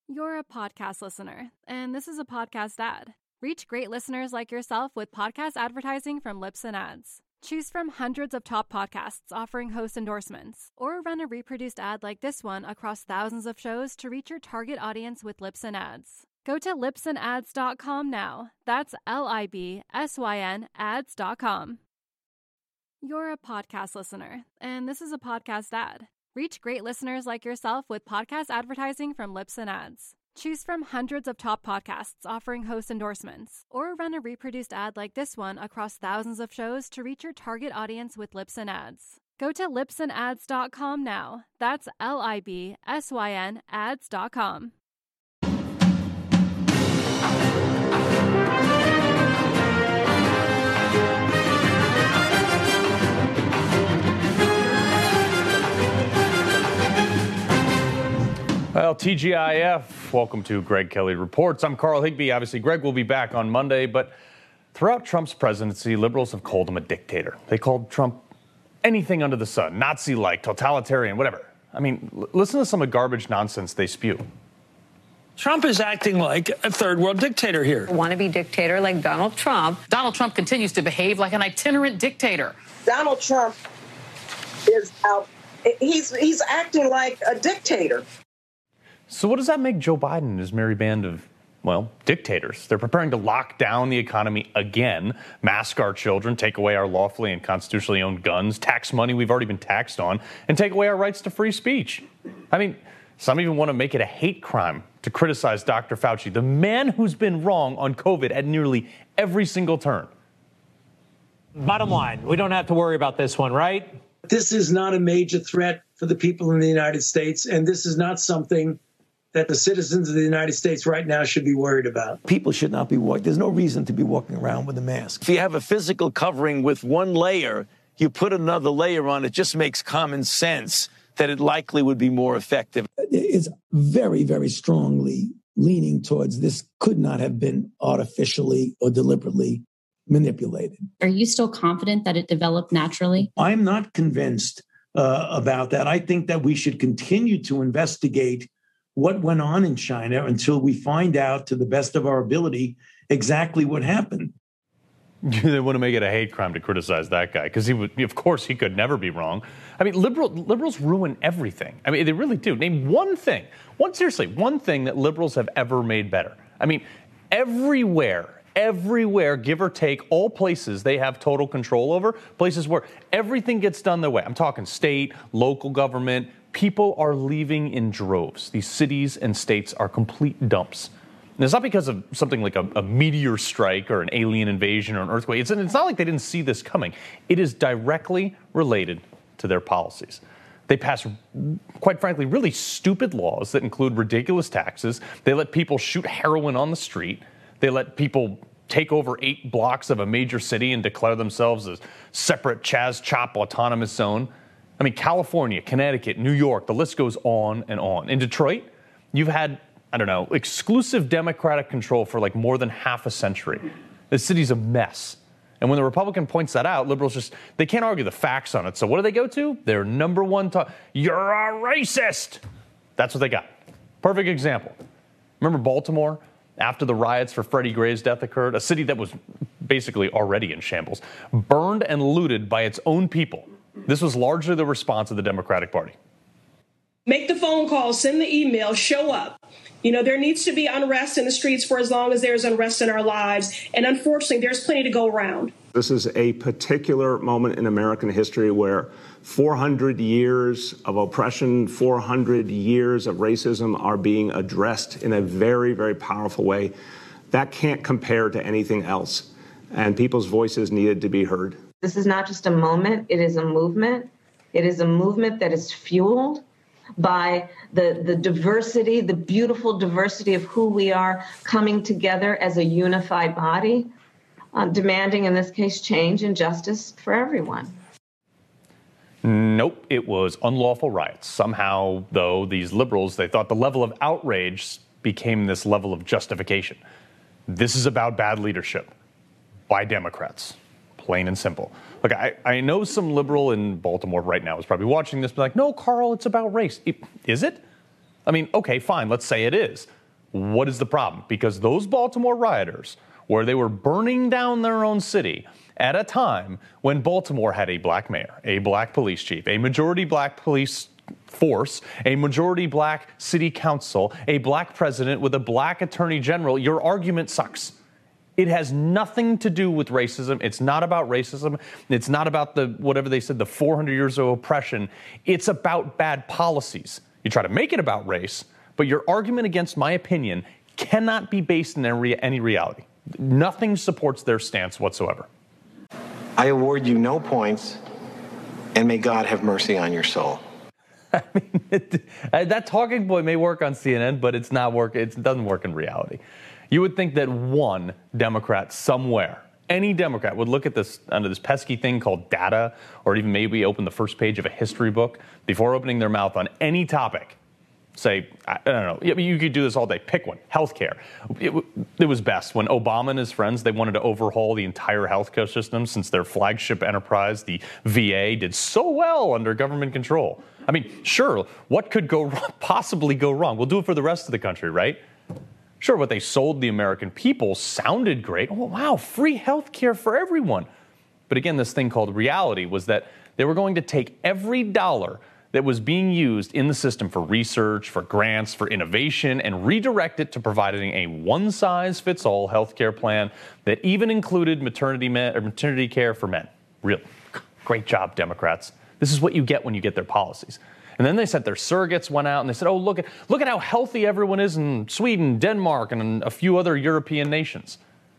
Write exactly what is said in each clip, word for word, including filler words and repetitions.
You're a podcast listener, and this is a podcast ad. Reach great listeners like yourself with podcast advertising from Libsyn Ads. Choose from hundreds of top podcasts offering host endorsements, or run a reproduced ad like this one across thousands of shows to reach your target audience with Libsyn Ads. Go to libsyn ads dot com now. That's L I B S Y N ads dot com. You're a podcast listener, and this is a podcast ad. Reach great listeners like yourself with podcast advertising from Libsyn Ads. Choose from hundreds of top podcasts offering host endorsements, or run a reproduced ad like this one across thousands of shows to reach your target audience with Libsyn Ads. Go to libsyn ads dot com now. That's L I B S Y N ads dot com. Well, T G I F, welcome to Greg Kelly Reports. I'm Carl Higbee. Obviously, Greg will be back on Monday, but throughout Trump's presidency, liberals have called him a dictator. They called Trump anything under the sun, Nazi-like, totalitarian, whatever. I mean, l- listen to some of the garbage nonsense they spew. Trump is acting like a third world dictator here. A wannabe dictator like Donald Trump. Donald Trump continues to behave like an itinerant dictator. Donald Trump is out. He's, he's acting like a dictator. So what does that make Joe Biden and his merry band of, well, dictators? They're preparing to lock down the economy again, mask our children, take away our lawfully and constitutionally owned guns, tax money we've already been taxed on, and take away our rights to free speech. I mean, some even want to make it a hate crime to criticize Doctor Fauci, the man who's been wrong on COVID at nearly every single turn. Bottom line, we don't have to worry about this one, right? This is not a major threat for the people in the United States, and this is not something that the citizens of the United States right now should be worried about. People should not be walking. There's no reason to be walking around with a mask. If you have a physical covering with one layer, you put another layer on, it just makes common sense that it likely would be more effective. It's very, very strongly leaning towards this could not have been artificially or deliberately manipulated. Are you still confident that it developed naturally? I'm not convinced uh, about that. I think that we should continue to investigate what went on in China until we find out, to the best of our ability, exactly what happened. They want to make it a hate crime to criticize that guy because he would, of course, he could never be wrong. I mean, liberal, liberals ruin everything. I mean, they really do. Name one thing, one seriously, one thing that liberals have ever made better. I mean, everywhere, everywhere, give or take, all places they have total control over, places where everything gets done their way. I'm talking state, local government. People are leaving in droves. These cities and states are complete dumps. And it's not because of something like a, a meteor strike or an alien invasion or an earthquake. It's, it's not like they didn't see this coming. It is directly related to their policies. They pass, quite frankly, really stupid laws that include ridiculous taxes. They let people shoot heroin on the street. They let people take over eight blocks of a major city and declare themselves a separate Chaz Chop autonomous zone. I mean, California, Connecticut, New York, the list goes on and on. In Detroit, you've had, I don't know, exclusive Democratic control for like more than half a century. The city's a mess. And when the Republican points that out, liberals just, they can't argue the facts on it. So what do they go to? Their number one talk, you're a racist. That's what they got. Perfect example. Remember Baltimore? After the riots for Freddie Gray's death occurred, a city that was basically already in shambles, burned and looted by its own people. This was largely the response of the Democratic Party. Make the phone call, send the email, show up. You know, there needs to be unrest in the streets for as long as there's unrest in our lives. And unfortunately, there's plenty to go around. This is a particular moment in American history where four hundred years of oppression, four hundred years of racism are being addressed in a very, very powerful way. That can't compare to anything else. And people's voices needed to be heard. This is not just a moment, it is a movement. It is a movement that is fueled by the, the diversity, the beautiful diversity of who we are coming together as a unified body, uh, demanding, in this case, change and justice for everyone. Nope, it was unlawful riots. Somehow, though, these liberals, they thought the level of outrage became this level of justification. This is about bad leadership by Democrats. Plain and simple. Look, I, I know some liberal in Baltimore right now is probably watching this, be like, no, Carl, it's about race. It, is it? I mean, okay, fine, let's say it is. What is the problem? Because those Baltimore rioters, where they were burning down their own city at a time when Baltimore had a black mayor, a black police chief, a majority black police force, a majority black city council, a black president with a black attorney general, your argument sucks. It has nothing to do with racism. It's not about racism. It's not about the, whatever they said, the four hundred years of oppression. It's about bad policies. You try to make it about race, but your argument against my opinion cannot be based in any reality. Nothing supports their stance whatsoever. I award you no points, and may God have mercy on your soul. I mean, it, that talking point may work on C N N, but it's not work. It doesn't work in reality. You would think that one Democrat somewhere, any Democrat, would look at this under this pesky thing called data, or even maybe open the first page of a history book before opening their mouth on any topic. Say, I don't know, I mean, you could do this all day. Pick one. Healthcare. It, it was best when Obama and his friends, they wanted to overhaul the entire healthcare system since their flagship enterprise, the V A, did so well under government control. I mean, sure, what could go possibly go wrong? We'll do it for the rest of the country, right? Sure, what they sold the American people sounded great. Oh, wow, free health care for everyone. But again, this thing called reality was that they were going to take every dollar that was being used in the system for research, for grants, for innovation, and redirect it to providing a one-size-fits-all health care plan that even included maternity, men, or maternity care for men. Real great job, Democrats. This is what you get when you get their policies. And then they said their surrogates went out and they said, oh, look at look at how healthy everyone is in Sweden, Denmark, and a few other European nations.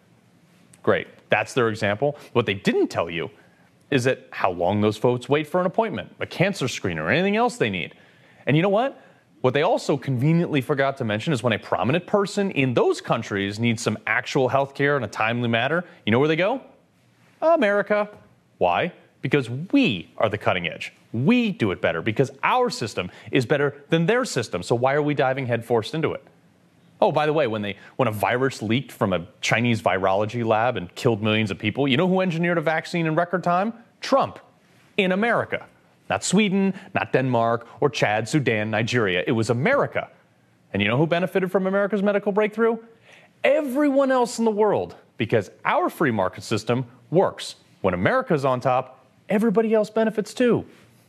Great. That's their example. What they didn't tell you is that how long those folks wait for an appointment, a cancer screen, or anything else they need. And you know what? What they also conveniently forgot to mention is when a prominent person in those countries needs some actual health care in a timely manner, you know where they go? America. Why? Because we are the cutting edge. We do it better because our system is better than their system. So why are we diving headfirst into it? Oh, by the way, when they when a virus leaked from a Chinese virology lab and killed millions of people, you know who engineered a vaccine in record time? Trump, in America. Not Sweden, not Denmark, or Chad, Sudan, Nigeria. It was America. And you know who benefited from America's medical breakthrough? Everyone else in the world, because our free market system works. When America's on top, everybody else benefits too.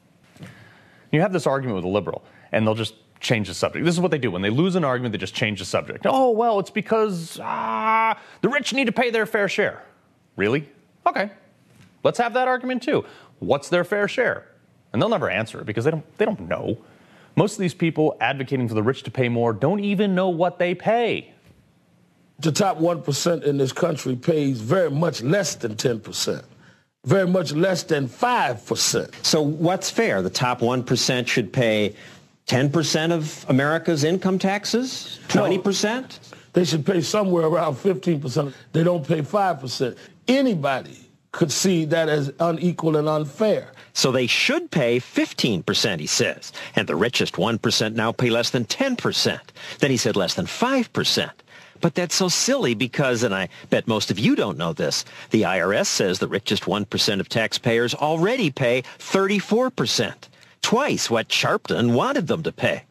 You have this argument with a liberal, and they'll just change the subject. This is what they do. When they lose an argument, they just change the subject. Oh, well, it's because ah, the rich need to pay their fair share. Really? Okay. Let's have that argument too. What's their fair share? And they'll never answer it because they don't, they don't know. Most of these people advocating for the rich to pay more don't even know what they pay. The top one percent in this country pays very much less than ten percent. Very much less than five percent. So what's fair? The top one percent should pay ten percent of America's income taxes? twenty percent? No, they should pay somewhere around fifteen percent. They don't pay five percent. Anybody could see that as unequal and unfair. So they should pay fifteen percent, he says. And the richest one percent now pay less than ten percent. Then he said less than five percent. But that's so silly because, and I bet most of you don't know this, the I R S says the richest one percent of taxpayers already pay thirty-four percent, twice what Sharpton wanted them to pay.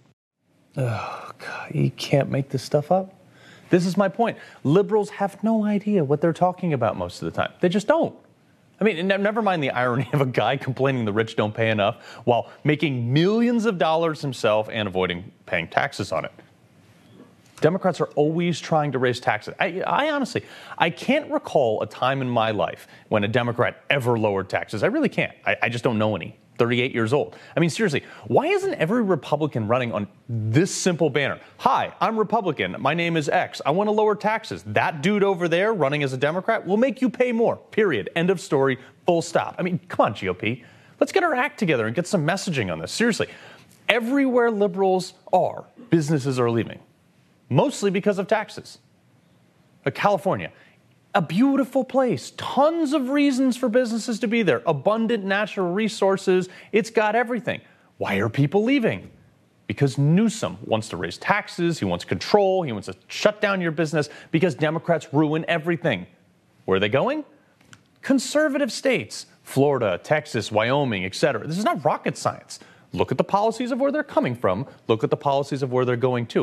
Oh, God, you can't make this stuff up. This is my point. Liberals have no idea what they're talking about most of the time. They just don't. I mean, never mind the irony of a guy complaining the rich don't pay enough while making millions of dollars himself and avoiding paying taxes on it. Democrats are always trying to raise taxes. I, I honestly, I can't recall a time in my life when a Democrat ever lowered taxes. I really can't. I, I just don't know any. thirty-eight years old. I mean, seriously, why isn't every Republican running on this simple banner? Hi, I'm Republican. My name is X. I want to lower taxes. That dude over there running as a Democrat will make you pay more. Period. End of story. Full stop. I mean, come on, G O P. Let's get our act together and get some messaging on this. Seriously, everywhere liberals are, businesses are leaving. Mostly because of taxes. But California, a beautiful place. Tons of reasons for businesses to be there. Abundant natural resources. It's got everything. Why are people leaving? Because Newsom wants to raise taxes. He wants control. He wants to shut down your business because Democrats ruin everything. Where are they going? Conservative states. Florida, Texas, Wyoming, et cetera. This is not rocket science. Look at the policies of where they're coming from. Look at the policies of where they're going to.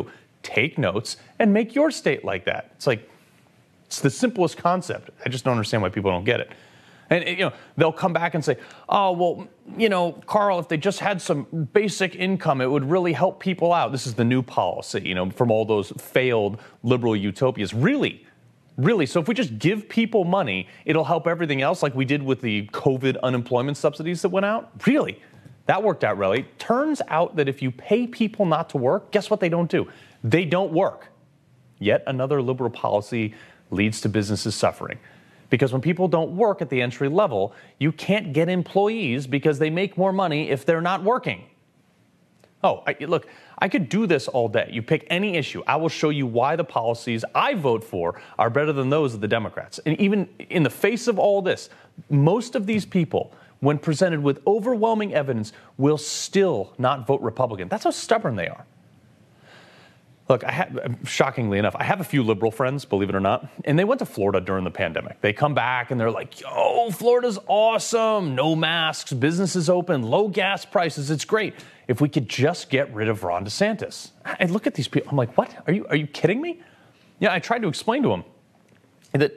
take notes and make your state like that. It's like, it's the simplest concept. I just don't understand why people don't get it. And, you know, they'll come back and say, oh, well, you know, Carl, if they just had some basic income, it would really help people out. This is the new policy, you know, from all those failed liberal utopias. Really? Really? So if we just give people money, it'll help everything else like we did with the COVID unemployment subsidies that went out? Really? That worked out really. Turns out that if you pay people not to work, guess what they don't do? They don't work. Yet another liberal policy leads to businesses suffering. Because when people don't work at the entry level, you can't get employees because they make more money if they're not working. Oh, I, look, I could do this all day. You pick any issue. I will show you why the policies I vote for are better than those of the Democrats. And even in the face of all this, most of these people, when presented with overwhelming evidence, will still not vote Republican. That's how stubborn they are. Look, I have, shockingly enough, I have a few liberal friends, believe it or not, and they went to Florida during the pandemic. They come back and they're like, yo, Florida's awesome. No masks, businesses open, low gas prices. It's great. If we could just get rid of Ron DeSantis. I look at these people. I'm like, what? Are you, are you kidding me? Yeah, I tried to explain to them that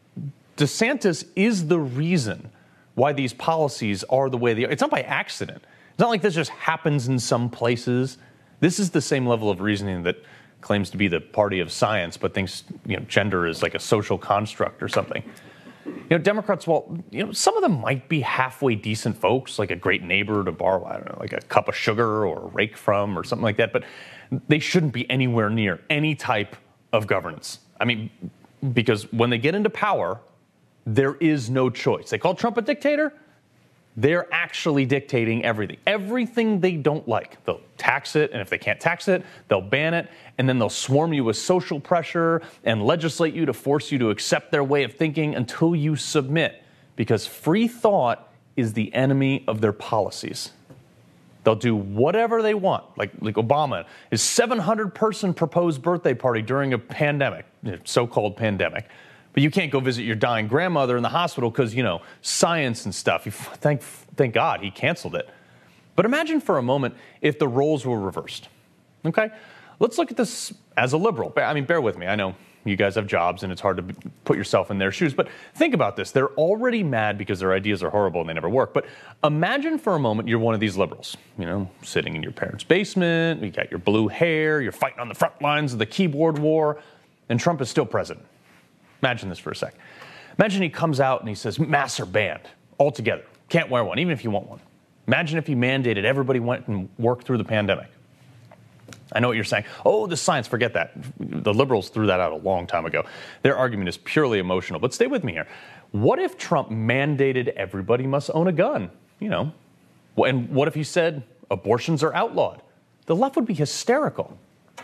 DeSantis is the reason why these policies are the way they are. It's not by accident. It's not like this just happens in some places. This is the same level of reasoning that claims to be the party of science, but thinks, you know, gender is like a social construct or something. You know, Democrats, well, you know, some of them might be halfway decent folks, like a great neighbor to borrow, I don't know, like a cup of sugar or a rake from or something like that, but they shouldn't be anywhere near any type of governance. I mean, because when they get into power, there is no choice. They call Trump a dictator. They're actually dictating everything. Everything they don't like. They'll tax it, and if they can't tax it, they'll ban it, and then they'll swarm you with social pressure and legislate you to force you to accept their way of thinking until you submit, because free thought is the enemy of their policies. They'll do whatever they want, like, like Obama, his seven hundred person proposed birthday party during a pandemic, so-called pandemic. But you can't go visit your dying grandmother in the hospital because, you know, science and stuff. Thank, thank God he canceled it. But imagine for a moment if the roles were reversed. Okay? Let's look at this as a liberal. I mean, bear with me. I know you guys have jobs and it's hard to put yourself in their shoes. But think about this. They're already mad because their ideas are horrible and they never work. But imagine for a moment you're one of these liberals, you know, sitting in your parents' basement. You got your blue hair. You're fighting on the front lines of the keyboard war. And Trump is still president. Imagine this for a sec. Imagine he comes out and he says, masks are banned altogether. Can't wear one, even if you want one. Imagine if he mandated everybody went and worked through the pandemic. I know what you're saying. Oh, the science, forget that. The liberals threw that out a long time ago. Their argument is purely emotional. But stay with me here. What if Trump mandated everybody must own a gun? You know, and what if he said abortions are outlawed? The left would be hysterical.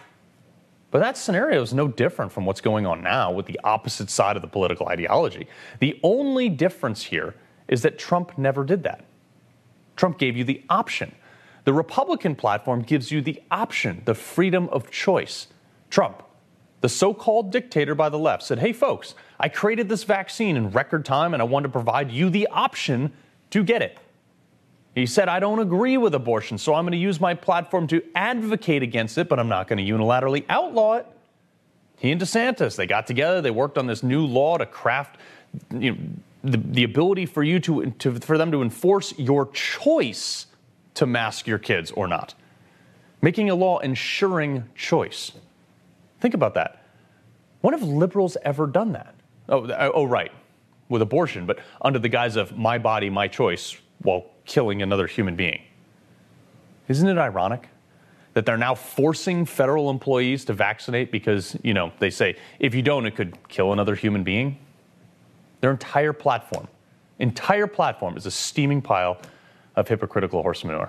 But that scenario is no different from what's going on now with the opposite side of the political ideology. The only difference here is that Trump never did that. Trump gave you the option. The Republican platform gives you the option, the freedom of choice. Trump, the so-called dictator by the left, said, hey, folks, I created this vaccine in record time and I want to provide you the option to get it. He said, I don't agree with abortion, so I'm going to use my platform to advocate against it, but I'm not going to unilaterally outlaw it. He and DeSantis, they got together. They worked on this new law to craft, you know, the, the ability for you to, to for them to enforce your choice to mask your kids or not. Making a law ensuring choice. Think about that. When have liberals ever done that? Oh, oh, right, with abortion, but under the guise of my body, my choice, while killing another human being. Isn't it ironic that they're now forcing federal employees to vaccinate because, you know, they say, if you don't, it could kill another human being? Their entire platform, entire platform is a steaming pile of hypocritical horse manure.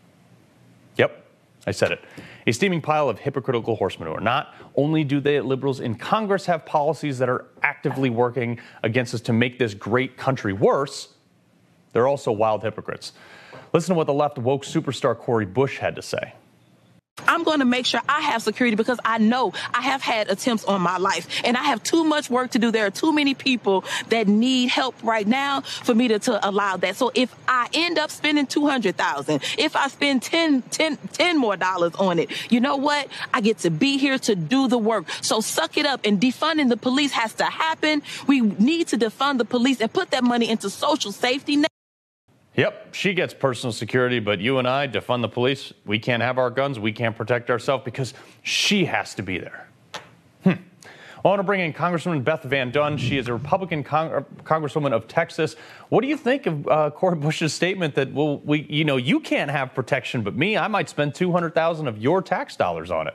Yep, I said it. A steaming pile of hypocritical horse manure. Not only do they, liberals in Congress, have policies that are actively working against us to make this great country worse, they're also wild hypocrites. Listen to what the left woke superstar Cori Bush had to say. I'm going to make sure I have security because I know I have had attempts on my life and I have too much work to do. There are too many people that need help right now for me to, to allow that. So if I end up spending two hundred thousand dollars, if I spend ten, ten, ten more dollars on it, you know what? I get to be here to do the work. So suck it up, and defunding the police has to happen. We need to defund the police and put that money into social safety net. Yep, she gets personal security, but you and I defund the police. We can't have our guns. We can't protect ourselves because she has to be there. Hmm. I want to bring in Congresswoman Beth Van Duyne. She is a Republican Cong- Congresswoman of Texas. What do you think of uh, Cori Bush's statement that, well, we, you know, you can't have protection, but me, I might spend two hundred thousand dollars of your tax dollars on it?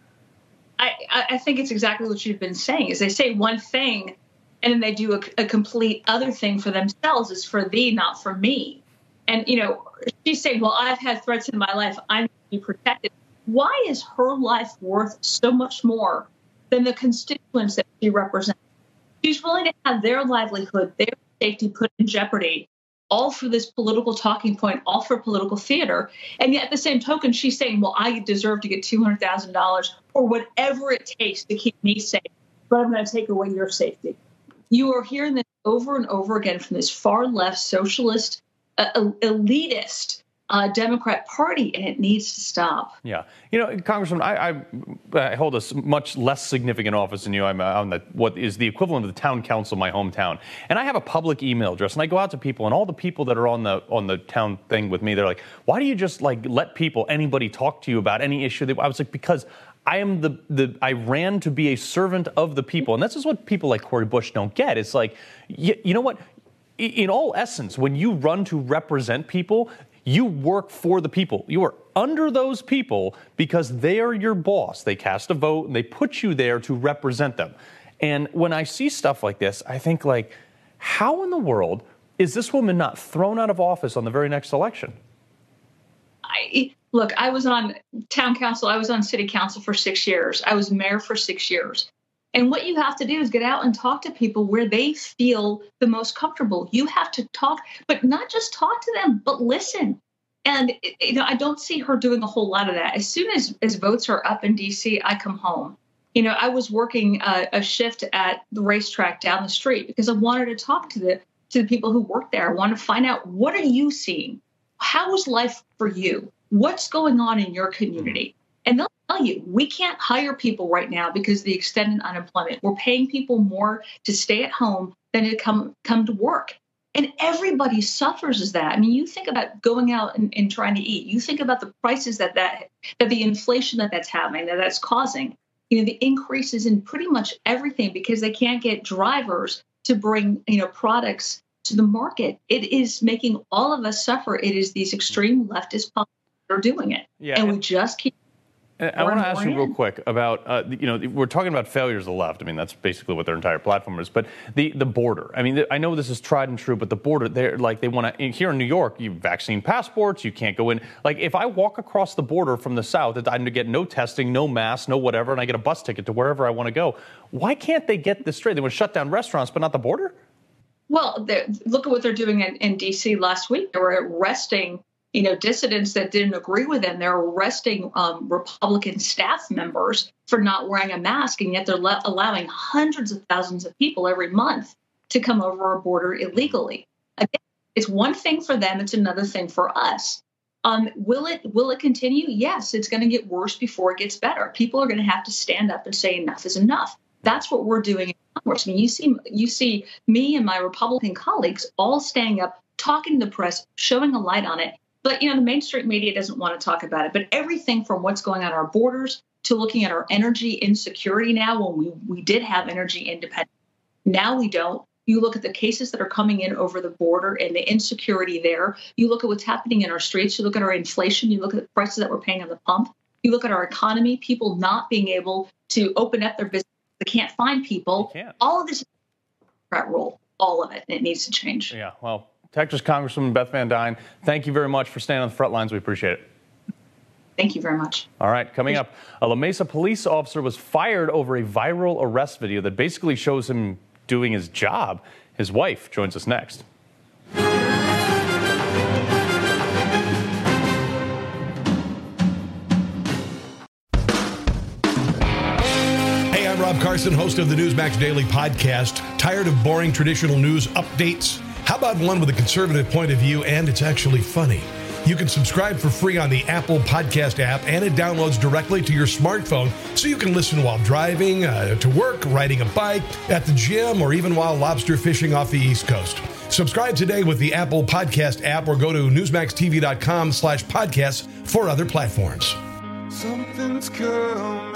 I, I think it's exactly what you've been saying. Is they say one thing, and then they do a, a complete other thing for themselves. It's for thee, not for me. And, you know, she's saying, well, I've had threats in my life. I'm going to be protected. Why is her life worth so much more than the constituents that she represents? She's willing to have their livelihood, their safety put in jeopardy, all for this political talking point, all for political theater. And yet at the same token, she's saying, well, I deserve to get two hundred thousand dollars or whatever it takes to keep me safe, but I'm going to take away your safety. You are hearing this over and over again from this far left socialist Uh, elitist uh, Democrat Party, and it needs to stop. Yeah. You know, Congressman, I, I, I hold a much less significant office than you. I'm on the, what is the equivalent of the town council of my hometown. And I have a public email address, and I go out to people, and all the people that are on the on the town thing with me, they're like, why do you just, like, let people, anybody talk to you about any issue? That I was like, because I am the, the, I ran to be a servant of the people. And this is what people like Cori Bush don't get. It's like, you, you know what? In all essence, when you run to represent people, you work for the people. You are under those people because they are your boss. They cast a vote and they put you there to represent them. And when I see stuff like this, I think, like, how in the world is this woman not thrown out of office on the very next election? I, look, I was on town council. I was on city council for six years. I was mayor for six years. And what you have to do is get out and talk to people where they feel the most comfortable. You have to talk, but not just talk to them, but listen. And, you know, I don't see her doing a whole lot of that. As soon as, as votes are up in D C, I come home. You know, I was working uh, a shift at the racetrack down the street because I wanted to talk to the to the people who work there. I wanted to find out, what are you seeing? How is life for you? What's going on in your community? And they'll tell you, we can't hire people right now because of the extended unemployment. We're paying people more to stay at home than to come come to work. And everybody suffers as that. I mean, you think about going out and, and trying to eat. You think about the prices that, that that the inflation that that's having, that that's causing. You know, the increases in pretty much everything because they can't get drivers to bring, you know, products to the market. It is making all of us suffer. It is these extreme leftist politicians that are doing it. Yeah, and we just keep. I want to ask you real quick about, uh, you know, we're talking about failures of the left. I mean, that's basically what their entire platform is. But the, the border, I mean, I know this is tried and true, but the border, they're like, they want to, here in New York, you have vaccine passports, you can't go in. Like, if I walk across the border from the south, I'm going to get no testing, no mask, no whatever, and I get a bus ticket to wherever I want to go. Why can't they get this straight? They want to shut down restaurants, but not the border? Well, look at what they're doing in, in D C last week. They were arresting you know, dissidents that didn't agree with them. They're arresting um, Republican staff members for not wearing a mask, and yet they're le- allowing hundreds of thousands of people every month to come over our border illegally. Again, it's one thing for them. It's another thing for us. Um, will it will it continue? Yes, it's going to get worse before it gets better. People are going to have to stand up and say enough is enough. That's what we're doing in Congress. I mean, you see, you see me and my Republican colleagues all standing up, talking to the press, showing a light on it. But, you know, the mainstream media doesn't want to talk about it. But everything from what's going on at our borders to looking at our energy insecurity now, when we, we did have energy independence, now we don't. You look at the cases that are coming in over the border and the insecurity there. You look at what's happening in our streets. You look at our inflation. You look at the prices that we're paying on the pump. You look at our economy, people not being able to open up their business. They can't find people. All of this is a Democrat role, all of it. And it needs to change. Yeah, well. Texas Congresswoman Beth Van Duyne, thank you very much for standing on the front lines. We appreciate it. Thank you very much. All right, coming up, a La Mesa police officer was fired over a viral arrest video that basically shows him doing his job. His wife joins us next. Hey, I'm Rob Carson, host of the Newsmax Daily Podcast. Tired of boring traditional news updates? How about one with a conservative point of view and it's actually funny? You can subscribe for free on the Apple Podcast app, and it downloads directly to your smartphone so you can listen while driving, uh, to work, riding a bike, at the gym, or even while lobster fishing off the East Coast. Subscribe today with the Apple Podcast app or go to newsmaxtv.com slash podcasts for other platforms. Something's coming.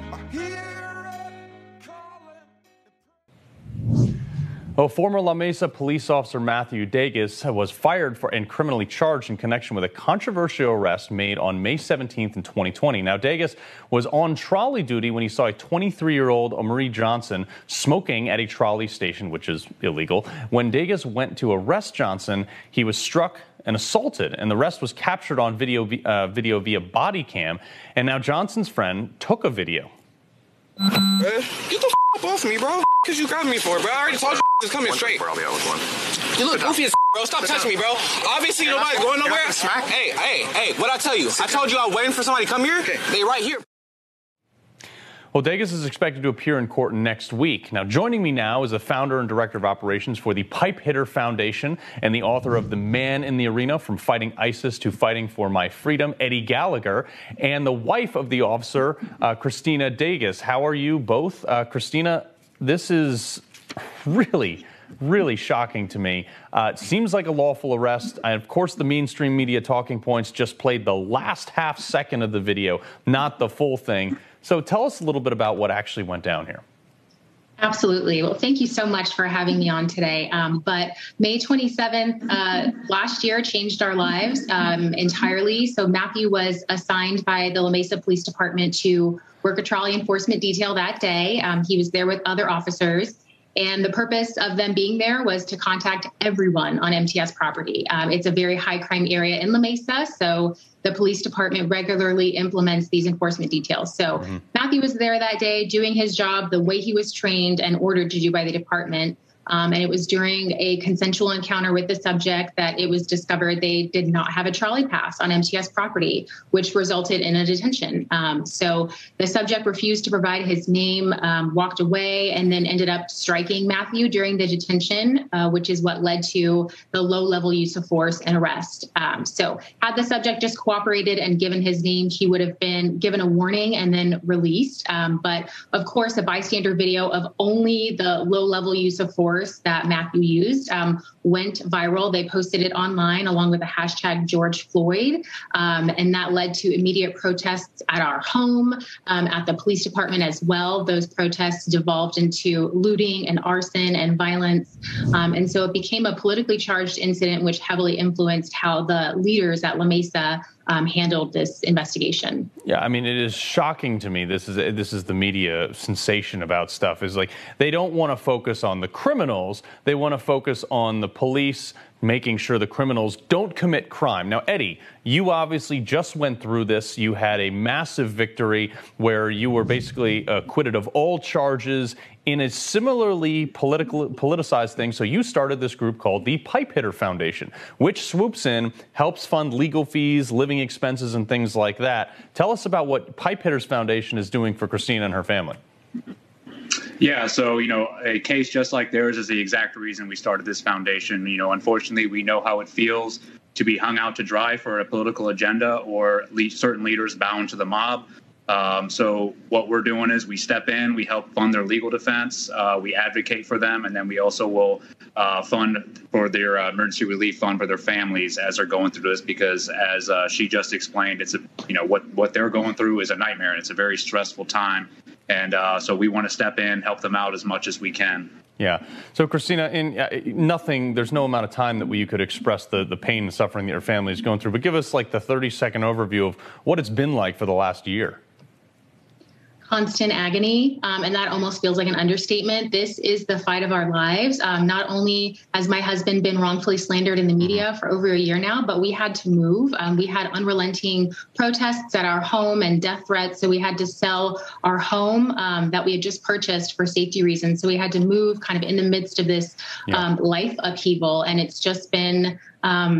Oh, former La Mesa police officer Matthew Dagas was fired for and criminally charged in connection with a controversial arrest made on May seventeenth in twenty twenty. Now, Dagas was on trolley duty when he saw a twenty-three-year-old Omari Johnson smoking at a trolley station, which is illegal. When Dagas went to arrest Johnson, he was struck and assaulted, and the rest was captured on video, uh, video via body cam. And now Johnson's friend took a video. Uh, get the f off me, bro. Because you grabbed me for it, bro. I already told you just come here straight. Bro, you look goofy as bro. Stop touching me, bro. Obviously, nobody's going nowhere. Hey, hey, hey, what'd I tell you? I told you I was waiting for somebody to come here. They right here. Well, Dagas is expected to appear in court next week. Now, joining me now is the founder and director of operations for the Pipe Hitter Foundation and the author of The Man in the Arena, From Fighting ISIS to Fighting for My Freedom, Eddie Gallagher, and the wife of the officer, uh, Christina Dagas. How are you both? Uh, Christina, this is really, really shocking to me. Uh, it seems like a lawful arrest. And of course, the mainstream media talking points just played the last half second of the video, not the full thing. So tell us a little bit about what actually went down here. Absolutely. Well, thank you so much for having me on today. Um, but May twenty-seventh uh, last year changed our lives um, entirely. So Matthew was assigned by the La Mesa Police Department to work a trolley enforcement detail that day. Um, he was there with other officers. And the purpose of them being there was to contact everyone on M T S property. Um, it's a very high crime area in La Mesa, so the police department regularly implements these enforcement details. So mm-hmm. Matthew was there that day doing his job the way he was trained and ordered to do by the department. Um, and it was during a consensual encounter with the subject that it was discovered they did not have a trolley pass on M T S property, which resulted in a detention. Um, so the subject refused to provide his name, um, walked away, and then ended up striking Matthew during the detention, uh, which is what led to the low-level use of force and arrest. Um, so had the subject just cooperated and given his name, he would have been given a warning and then released. Um, but of course, a bystander video of only the low-level use of force that Matthew used um, went viral. They posted it online along with the hashtag George Floyd. Um, and that led to immediate protests at our home, um, at the police department as well. Those protests devolved into looting and arson and violence. Um, and so it became a politically charged incident, which heavily influenced how the leaders at La Mesa Um, handled this investigation. Yeah, I mean, it is shocking to me. This is this is the media sensation about stuff. Is like they don't want to focus on the criminals. They want to focus on the police making sure the criminals don't commit crime. Now, Eddie, you obviously just went through this. You had a massive victory where you were basically acquitted of all charges in a similarly political, politicized thing. So you started this group called the Pipe Hitter Foundation, which swoops in, helps fund legal fees, living expenses, and things like that. Tell us about what Pipe Hitters Foundation is doing for Christina and her family. Yeah, so, you know, a case just like theirs is the exact reason we started this foundation. You know, unfortunately, we know how it feels to be hung out to dry for a political agenda or le- certain leaders bound to the mob. Um, so what we're doing is we step in, we help fund their legal defense, uh, we advocate for them, and then we also will uh, fund for their uh, emergency relief fund for their families as they're going through this, because as uh, she just explained, it's a, you know, what, what they're going through is a nightmare, and it's a very stressful time. And uh, so we want to step in, help them out as much as we can. Yeah. So, Christina, in uh, nothing, there's no amount of time that we, you could express the, the pain and suffering that your family is going through. But give us like the thirty second overview of what it's been like for the last year. Constant agony, um, and that almost feels like an understatement. This is the fight of our lives. Um, not only has my husband been wrongfully slandered in the media for over a year now, but we had to move. Um, we had unrelenting protests at our home and death threats, so we had to sell our home um, that we had just purchased for safety reasons. So we had to move kind of in the midst of this yeah. um, life upheaval, and it's just been... Um,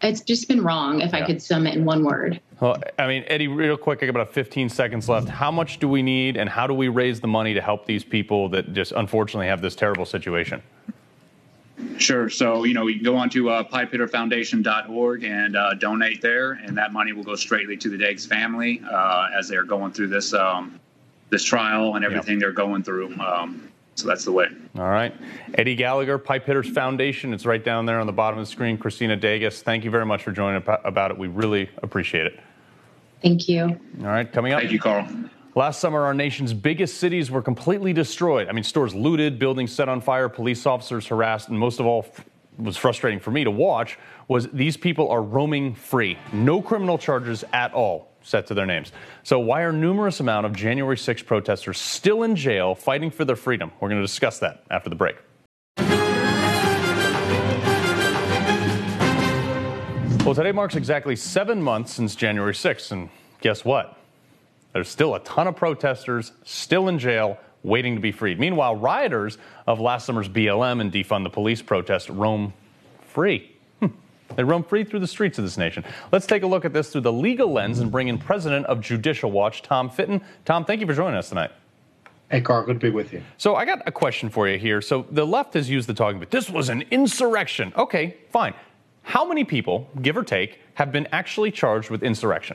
it's just been wrong, if yeah. I could sum it in one word. Well, I mean, Eddie, real quick, I got about fifteen seconds left. How much do we need, and how do we raise the money to help these people that just unfortunately have this terrible situation? Sure. So, you know, you can go on to uh, pipe hitter foundation dot org and uh, donate there, and that money will go straightly to the Diggs family uh, as they're going through this um, this trial and everything yep. they're going through. Um, so that's the way. All right. Eddie Gallagher, Pipe Hitters Foundation. It's right down there on the bottom of the screen. Christina Daigus, thank you very much for joining about it. We really appreciate it. Thank you. All right. Coming up. Thank you, Carl. Last summer, our nation's biggest cities were completely destroyed. I mean, stores looted, buildings set on fire, police officers harassed, and most of all, f- was frustrating for me to watch, was these people are roaming free. No criminal charges at all set to their names. So why are numerous amount of January sixth protesters still in jail fighting for their freedom? We're going to discuss that after the break. Well, today marks exactly seven months since January sixth, and guess what? There's still a ton of protesters still in jail waiting to be freed. Meanwhile, rioters of last summer's B L M and Defund the Police protest roam free. Hmm. They roam free through the streets of this nation. Let's take a look at this through the legal lens and bring in President of Judicial Watch, Tom Fitton. Tom, thank you for joining us tonight. Hey, Carl, good to be with you. So I got a question for you here. So the left has used the talking about this was an insurrection. Okay, fine. How many people, give or take, have been actually charged with insurrection?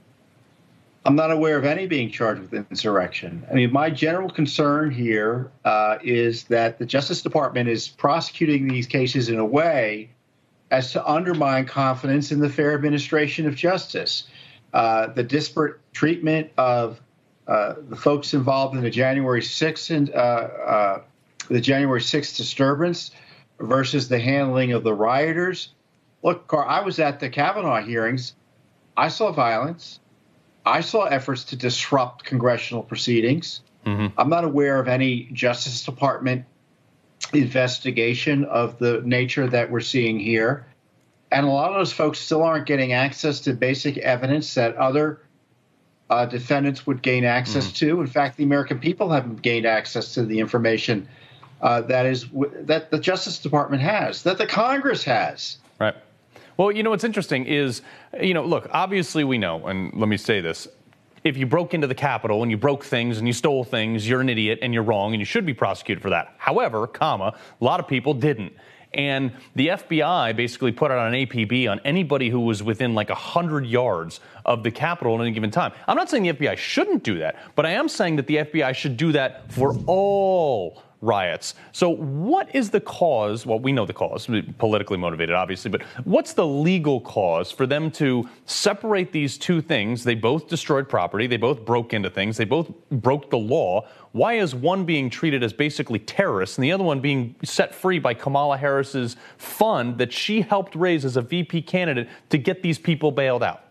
I'm not aware of any being charged with insurrection. I mean, my general concern here uh, is that the Justice Department is prosecuting these cases in a way as to undermine confidence in the fair administration of justice. Uh, the disparate treatment of uh, the folks involved in the January sixth and uh, uh, the January sixth disturbance versus the handling of the rioters. Look, Carl, I was at the Kavanaugh hearings. I saw violence. I saw efforts to disrupt congressional proceedings. Mm-hmm. I'm not aware of any Justice Department investigation of the nature that we're seeing here. And a lot of those folks still aren't getting access to basic evidence that other uh, defendants would gain access mm-hmm. to. In fact, the American people haven't gained access to the information uh, that is that the Justice Department has, that the Congress has. Right. Well, you know, what's interesting is, you know, look, obviously we know, and let me say this, if you broke into the Capitol and you broke things and you stole things, you're an idiot and you're wrong and you should be prosecuted for that. However, comma, a lot of people didn't. And the F B I basically put out an A P B on anybody who was within like one hundred yards of the Capitol at any given time. I'm not saying the F B I shouldn't do that, but I am saying that the F B I should do that for all riots. So what is the cause? Well, we know the cause, politically motivated, obviously, but what's the legal cause for them to separate these two things? They both destroyed property. They both broke into things. They both broke the law. Why is one being treated as basically terrorists and the other one being set free by Kamala Harris's fund that she helped raise as a V P candidate to get these people bailed out?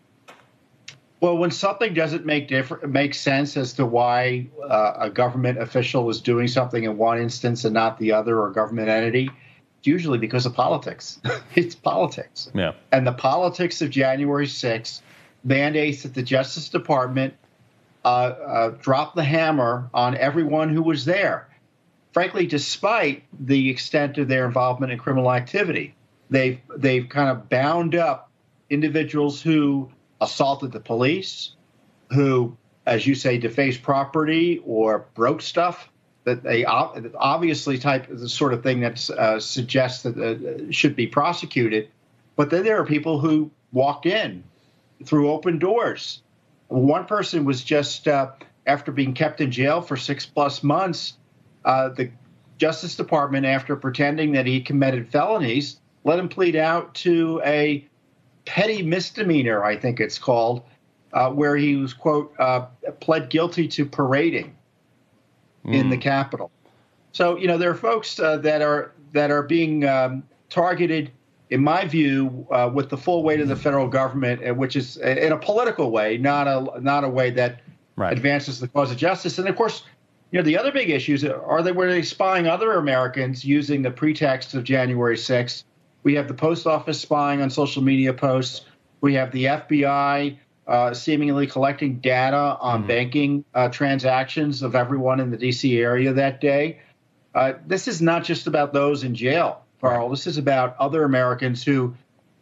Well, when something doesn't make different, make sense as to why uh, a government official is doing something in one instance and not the other, or a government entity, it's usually because of politics. It's politics. Yeah. And the politics of January sixth mandates that the Justice Department uh, uh, drop the hammer on everyone who was there. Frankly, despite the extent of their involvement in criminal activity, they've they've kind of bound up individuals who assaulted the police, who, as you say, defaced property or broke stuff, that they obviously type the sort of thing that uh, suggests that uh, should be prosecuted. But then there are people who walked in through open doors. One person was just, uh, after being kept in jail for six plus months, uh, the Justice Department, after pretending that he committed felonies, let him plead out to a petty misdemeanor, I think it's called, uh, where he was, quote, uh, pled guilty to parading mm. in the Capitol. So, you know, there are folks uh, that are that are being um, targeted, in my view, uh, with the full weight of the federal government, which is in a political way, not a not a way that right. advances the cause of justice. And of course, you know, the other big issues are they were they spying other Americans using the pretext of January sixth. We have the post office spying on social media posts. We have the F B I uh, seemingly collecting data on mm-hmm. banking uh, transactions of everyone in the D C area that day. Uh, this is not just about those in jail, Carl. This is about other Americans who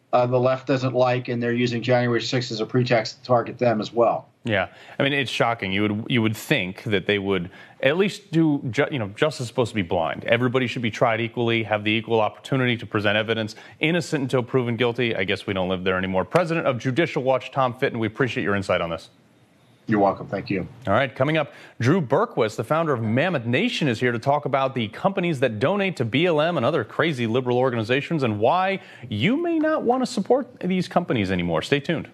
uh, the left doesn't like, and they're using January sixth as a pretext to target them as well. Yeah, I mean, it's shocking. You would you would think that they would at least do, ju- you know, justice is supposed to be blind. Everybody should be tried equally, have the equal opportunity to present evidence, innocent until proven guilty. I guess we don't live there anymore. President of Judicial Watch, Tom Fitton, we appreciate your insight on this. You're welcome. Thank you. All right, coming up, Drew Berquist, the founder of Mammoth Nation, is here to talk about the companies that donate to B L M and other crazy liberal organizations and why you may not want to support these companies anymore. Stay tuned.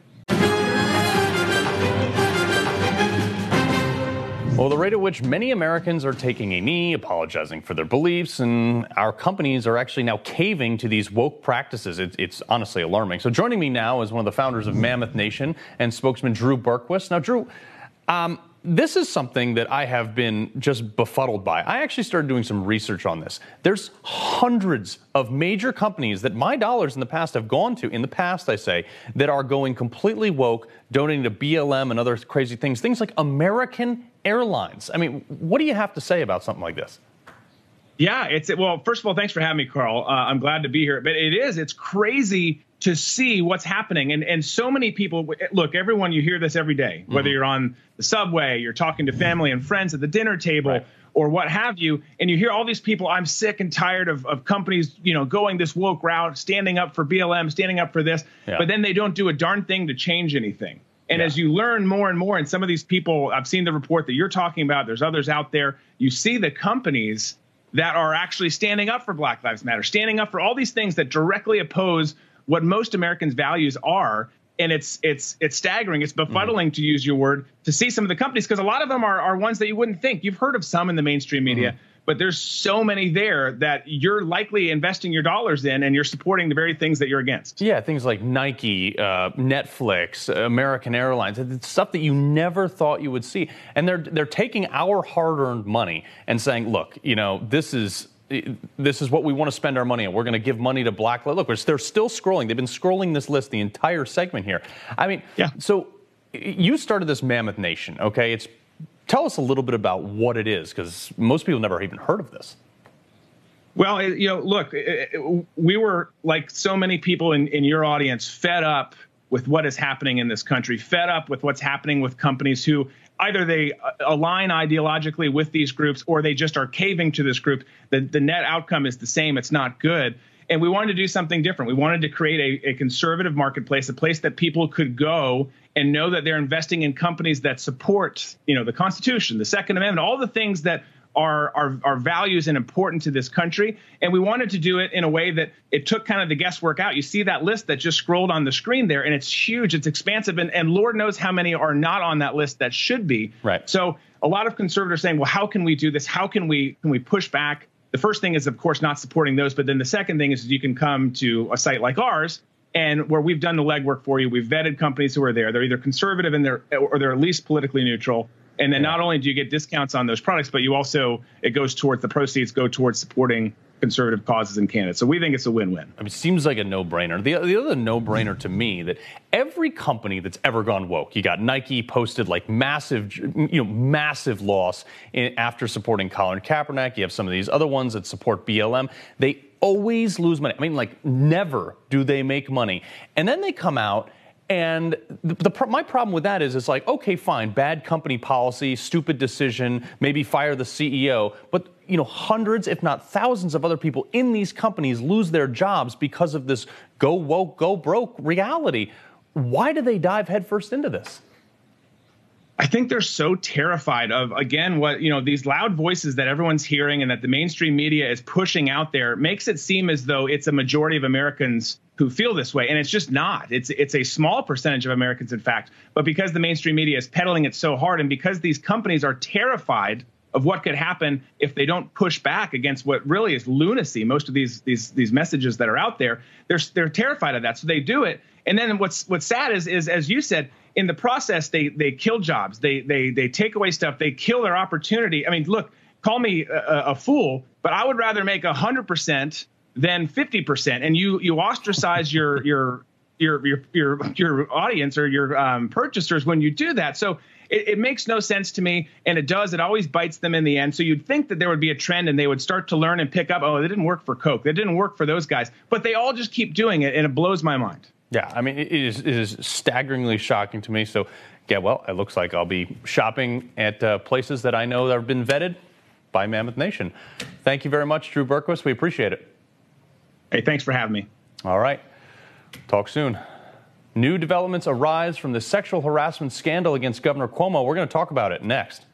Well, the rate at which many Americans are taking a knee, apologizing for their beliefs, and our companies are actually now caving to these woke practices. It, it's honestly alarming. So joining me now is one of the founders of Mammoth Nation and spokesman Drew Berquist. Now, Drew, um, this is something that I have been just befuddled by. I actually started doing some research on this. There's hundreds of major companies that my dollars in the past have gone to, in the past, I say, that are going completely woke, donating to B L M and other crazy things, things like American Airlines. I mean, what do you have to say about something like this? Yeah, it's well, first of all, thanks for having me, Carl. Uh, I'm glad to be here. But it is, it's crazy to see what's happening. And and so many people, look, everyone, you hear this every day, whether mm-hmm. you're on the subway, you're talking to family and friends at the dinner table, right, or what have you. And you hear all these people, I'm sick and tired of, of companies, you know, going this woke route, standing up for B L M, standing up for this. Yeah. But then they don't do a darn thing to change anything. And yeah. as you learn more and more, and some of these people, I've seen the report that you're talking about, there's others out there, you see the companies that are actually standing up for Black Lives Matter, standing up for all these things that directly oppose what most Americans' values are. And it's it's it's staggering. It's befuddling, mm-hmm. to use your word, to see some of the companies, because a lot of them are, are ones that you wouldn't think. You've heard of some in the mainstream media, mm-hmm. but there's so many there that you're likely investing your dollars in, and you're supporting the very things that you're against. Yeah, things like Nike, uh, Netflix, American Airlines, it's stuff that you never thought you would see. And they're they're taking our hard-earned money and saying, look, you know, this is this is what we want to spend our money on. We're going to give money to Black Lives. Look, they're still scrolling. They've been scrolling this list the entire segment here. I mean, yeah. So you started this Mammoth Nation, okay? It's Tell us a little bit about what it is, because most people never even heard of this. Well, you know, look, we were, like so many people in, in your audience, fed up with what is happening in this country, fed up with what's happening with companies who either they align ideologically with these groups or they just are caving to this group. The, the net outcome is the same. It's not good. And we wanted to do something different. We wanted to create a, a conservative marketplace, a place that people could go and know that they're investing in companies that support, you know, the Constitution, the Second Amendment, all the things that are, are, are values and important to this country. And we wanted to do it in a way that it took kind of the guesswork out. You see that list that just scrolled on the screen there, and it's huge, it's expansive, and, and Lord knows how many are not on that list that should be. Right. So a lot of conservatives saying, well, how can we do this? How can we can we push back? The first thing is, of course, not supporting those. But then the second thing is you can come to a site like ours, and where we've done the legwork for you. We've vetted companies who are there. They're either conservative and they're or they're at least politically neutral. And then yeah. not only do you get discounts on those products, but you also, it goes towards the proceeds go towards supporting conservative causes and candidates. So we think it's a win-win. I mean, it seems like a no-brainer. The, the other no-brainer to me, that every company that's ever gone woke, you got Nike posted like massive, you know, massive loss in, after supporting Colin Kaepernick. You have some of these other ones that support B L M. They always lose money. I mean, like, never do they make money. And then they come out. And the, the, my problem with that is, it's like, okay, fine, bad company policy, stupid decision, maybe fire the C E O. But, you know, hundreds, if not thousands of other people in these companies lose their jobs because of this go woke, go broke reality. Why do they dive headfirst into this? I think they're so terrified of, again, what, you know, these loud voices that everyone's hearing and that the mainstream media is pushing out there makes it seem as though it's a majority of Americans who feel this way. And it's just not. It's it's a small percentage of Americans, in fact. But because the mainstream media is peddling it so hard, and because these companies are terrified of what could happen if they don't push back against what really is lunacy, most of these these these messages that are out there, they're they're terrified of that. So they do it. And then what's what's sad is, is as you said, in the process, they they kill jobs. They they they take away stuff. They kill their opportunity. I mean, look, call me a, a fool, but I would rather make one hundred percent than fifty percent. And you you ostracize your your your your your your audience or your um, purchasers when you do that. So it, it makes no sense to me, and it does. It always bites them in the end. So you'd think that there would be a trend and they would start to learn and pick up, oh, it didn't work for Coke. That didn't work for those guys. But they all just keep doing it, and it blows my mind. Yeah, I mean, it is, it is staggeringly shocking to me. So, yeah, well, it looks like I'll be shopping at uh, places that I know that have been vetted by Mammoth Nation. Thank you very much, Drew Berquist. We appreciate it. Hey, thanks for having me. All right. Talk soon. New developments arise from the sexual harassment scandal against Governor Cuomo. We're going to talk about it next.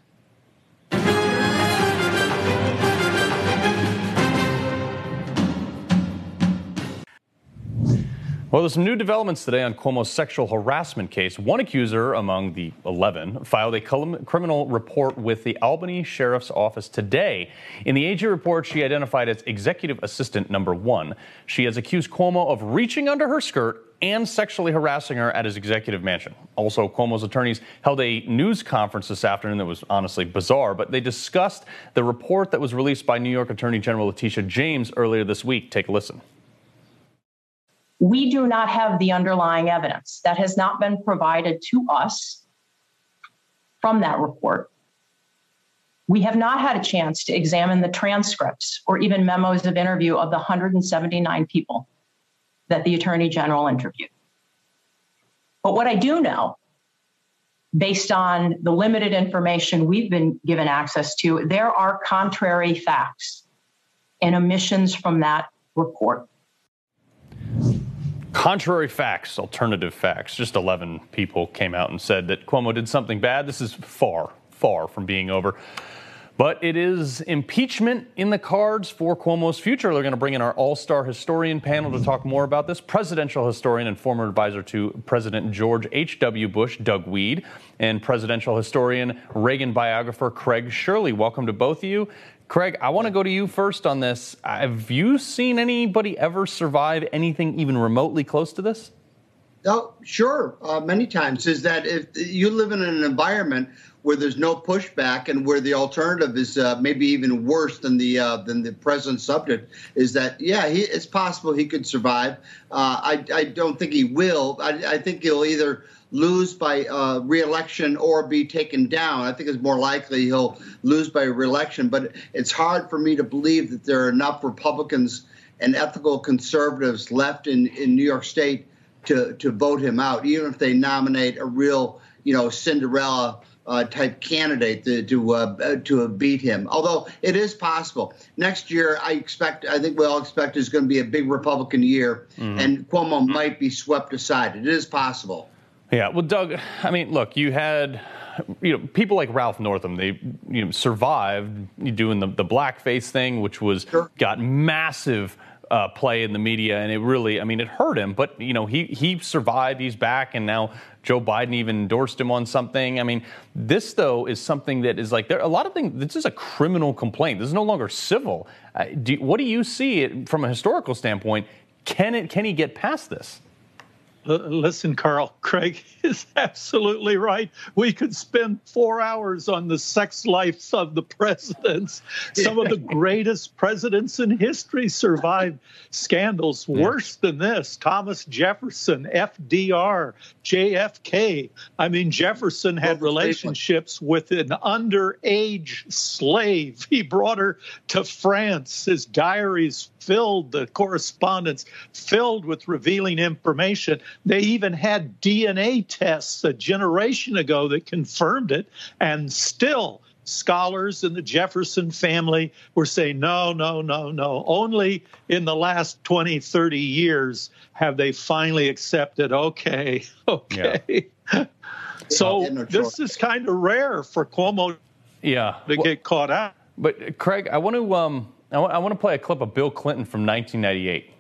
Well, there's some new developments today on Cuomo's sexual harassment case. One accuser among the eleven filed a criminal report with the Albany Sheriff's Office today. In the A G report, she identified as executive assistant number one. She has accused Cuomo of reaching under her skirt and sexually harassing her at his executive mansion. Also, Cuomo's attorneys held a news conference this afternoon that was honestly bizarre, but they discussed the report that was released by New York Attorney General Letitia James earlier this week. Take a listen. We do not have the underlying evidence that has not been provided to us from that report. We have not had a chance to examine the transcripts or even memos of interview of the one hundred seventy-nine people that the Attorney General interviewed. But what I do know, based on the limited information we've been given access to, there are contrary facts and omissions from that report. Contrary facts, alternative facts. Just eleven people came out and said that Cuomo did something bad. This is far, far from being over. But it is impeachment in the cards for Cuomo's future. They're going to bring in our all-star historian panel to talk more about this. Presidential historian and former advisor to President George H W. Bush, Doug Weed, and presidential historian, Reagan biographer Craig Shirley. Welcome to both of you. Craig, I want to go to you first on this. Have you seen anybody ever survive anything even remotely close to this? Oh, sure. Uh, many times is that if you live in an environment where there's no pushback and where the alternative is uh, maybe even worse than the uh, than the present subject, is that, yeah, he, it's possible he could survive. Uh, I, I don't think he will. I, I think he'll either lose by uh, re-election or be taken down. I think it's more likely he'll lose by re-election, but it's hard for me to believe that there are enough Republicans and ethical conservatives left in, in New York State to, to vote him out, even if they nominate a real, you know, Cinderella uh, type candidate to to, uh, to beat him. Although it is possible. Next year, I expect, I think we all expect is going to be a big Republican year, mm-hmm. and Cuomo mm-hmm. might be swept aside. It is possible. Yeah, well, Doug, I mean, look, you had, you know, people like Ralph Northam, they, you know, survived doing the, the blackface thing, which was sure. got massive uh, play in the media, and it really, I mean, it hurt him, but, you know, he, he survived, he's back, and now Joe Biden even endorsed him on something. I mean, this, though, is something that is like, there a lot of things, this is a criminal complaint. This is no longer civil. Uh, do, what do you see it, from a historical standpoint? Can it, can he get past this? Listen, Carl, Craig is absolutely right. We could spend four hours on the sex lives of the presidents. Some of the greatest presidents in history survived scandals worse than this. Thomas Jefferson, F D R, J F K. I mean, Jefferson had relationships with an underage slave. He brought her to France. His diaries filled, the correspondence filled with revealing information. They even had D N A tests a generation ago that confirmed it, and still scholars in the Jefferson family were saying, no, no, no, no. Only in the last twenty, thirty years have they finally accepted, okay, okay. Yeah. So yeah, no this is kind of rare for Cuomo yeah. to well, get caught out. But, Craig, I want to um, I want, I want to play a clip of Bill Clinton from nineteen ninety-eight.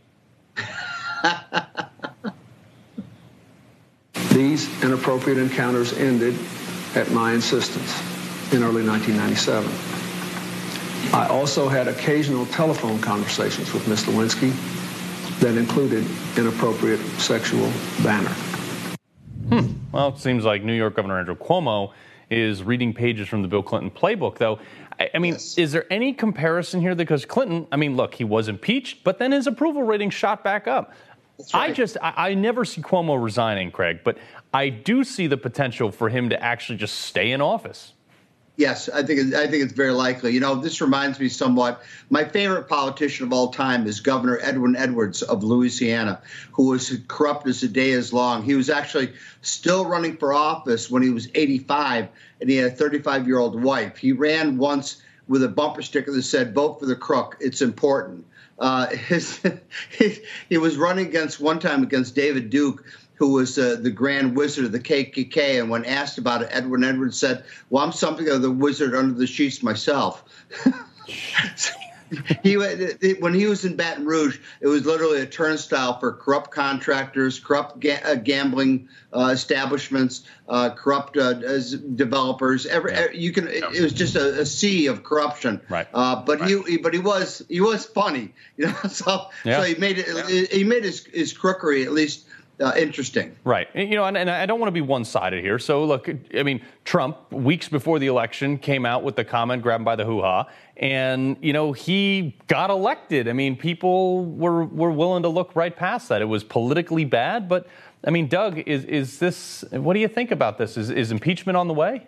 These inappropriate encounters ended at my insistence in early nineteen ninety-seven. I also had occasional telephone conversations with Miz Lewinsky that included inappropriate sexual banter. Hmm. Well, it seems like New York Governor Andrew Cuomo is reading pages from the Bill Clinton playbook, though. I, I mean, yes. Is there any comparison here? Because Clinton, I mean, look, he was impeached, but then his approval rating shot back up. I just, I, I never see Cuomo resigning, Craig, but I do see the potential for him to actually just stay in office. Yes, I think I think it's very likely. You know, this reminds me somewhat. My favorite politician of all time is Governor Edwin Edwards of Louisiana, who was corrupt as the day is long. He was actually still running for office when he was eighty-five, and he had a thirty-five-year-old wife. He ran once with a bumper sticker that said, "Vote for the crook. It's important." Uh, his, he, he was running against one time against David Duke, who was uh, the grand wizard of the K K K. And when asked about it, Edwin Edwards said, well, I'm something of the wizard under the sheets myself. he When he was in Baton Rouge, it was literally a turnstile for corrupt contractors, corrupt ga- uh, gambling uh, establishments, uh, corrupt uh, developers. Every, yeah. you can. It, it was just a, a sea of corruption. Right. Uh, but right. he, but he was he was funny, you know. So yeah. so he made it. Yeah. He made his his crookery at least Uh, interesting. Right. You know, and, and I don't want to be one-sided here. So, look, I mean, Trump, weeks before the election, came out with the comment, grab him by the hoo-ha, and, you know, he got elected. I mean, people were, were willing to look right past that. It was politically bad, but, I mean, Doug, is, is this, what do you think about this? Is, is impeachment on the way?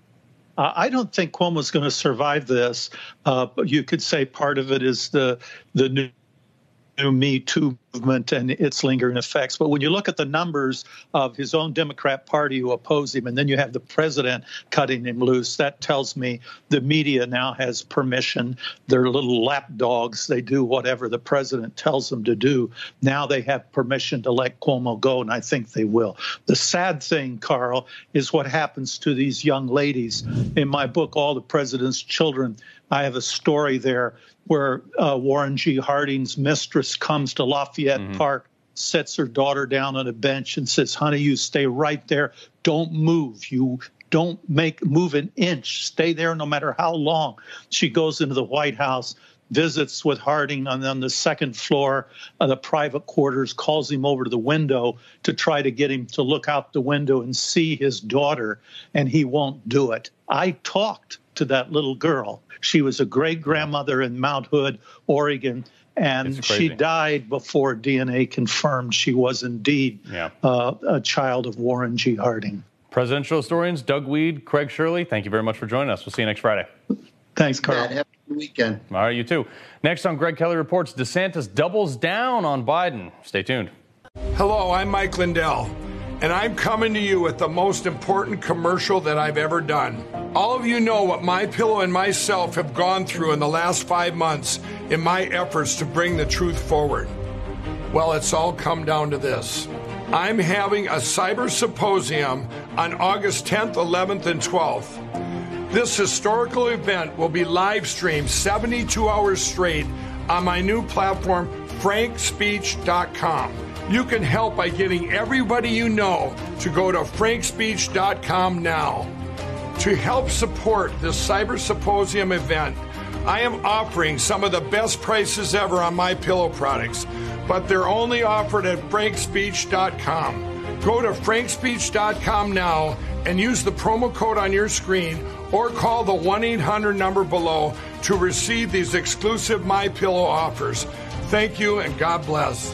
Uh, I don't think Cuomo's going to survive this. Uh, but you could say part of it is the the new new Me Too movement and its lingering effects. But when you look at the numbers of his own Democrat Party who oppose him, and then you have the president cutting him loose, that tells me the media now has permission. They're little lapdogs. They do whatever the president tells them to do. Now they have permission to let Cuomo go, and I think they will. The sad thing, Carl, is what happens to these young ladies. In my book, All the President's Children, I have a story there where uh, Warren G. Harding's mistress comes to Lafayette mm-hmm. Park, sets her daughter down on a bench and says, honey, you stay right there. Don't move. You don't make move an inch. Stay there no matter how long. She goes into the White House, visits with Harding on, on the second floor of the private quarters, calls him over to the window to try to get him to look out the window and see his daughter, and he won't do it. I talked to that little girl. She was a great-grandmother in Mount Hood, Oregon, and she died before D N A confirmed she was indeed yeah. uh, a child of Warren G. Harding. Presidential historians Doug Weed, Craig Shirley, thank you very much for joining us. We'll see you next Friday. Thanks, Carl. Have a good weekend. All right, you too. Next on Greg Kelly Reports, DeSantis doubles down on Biden. Stay tuned. Hello, I'm Mike Lindell, and I'm coming to you with the most important commercial that I've ever done. All of you know what MyPillow and myself have gone through in the last five months in my efforts to bring the truth forward. Well, it's all come down to this. I'm having a cyber symposium on August tenth, eleventh, and twelfth. This historical event will be live streamed seventy-two hours straight on my new platform, frank speech dot com. You can help by getting everybody you know to go to frank speech dot com now. To help support this Cyber Symposium event, I am offering some of the best prices ever on MyPillow products, but they're only offered at frank speech dot com. Go to frank speech dot com now and use the promo code on your screen or call the one eight hundred number below to receive these exclusive MyPillow offers. Thank you and God bless.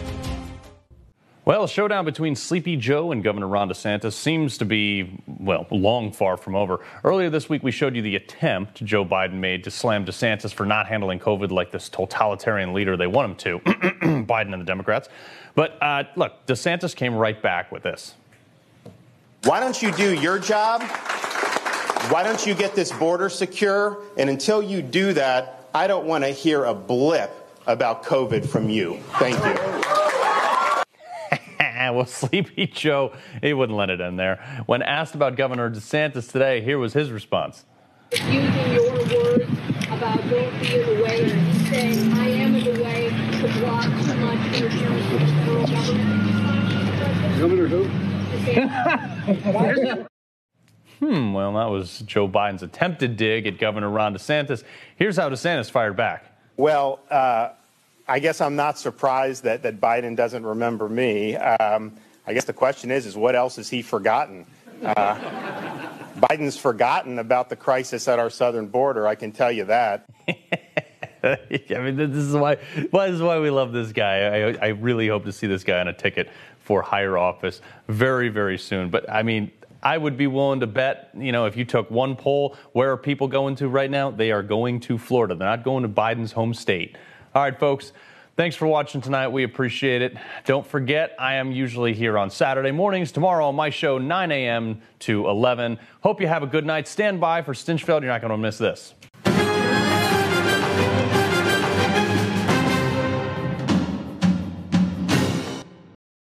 Well, a showdown between Sleepy Joe and Governor Ron DeSantis seems to be, well, long far from over. Earlier this week, we showed you the attempt Joe Biden made to slam DeSantis for not handling COVID like this totalitarian leader they want him to, Biden and the Democrats. But uh, look, DeSantis came right back with this. Why don't you do your job? Why don't you get this border secure? And until you do that, I don't want to hear a blip about COVID from you. Thank you. Well, Sleepy Joe, he wouldn't let it end there. When asked about Governor DeSantis today, here was his response. Using your words about don't be in the way, and he's saying I am in the way to block too much interference with the federal government. Governor who? Hmm, well, that was Joe Biden's attempted dig at Governor Ron DeSantis. Here's how DeSantis fired back. Well, uh, I guess I'm not surprised that, that Biden doesn't remember me. Um, I guess the question is, is what else has he forgotten? Uh, Biden's forgotten about the crisis at our southern border, I can tell you that. I mean, this is why. Well, this is why we love this guy. I, I really hope to see this guy on a ticket for higher office very, very soon. But I mean, I would be willing to bet, you know, if you took one poll, where are people going to right now? They are going to Florida. They're not going to Biden's home state. All right, folks. Thanks for watching tonight. We appreciate it. Don't forget, I am usually here on Saturday mornings. Tomorrow on my show, nine a.m. to eleven. Hope you have a good night. Stand by for Stinchfeld. You're not going to miss this.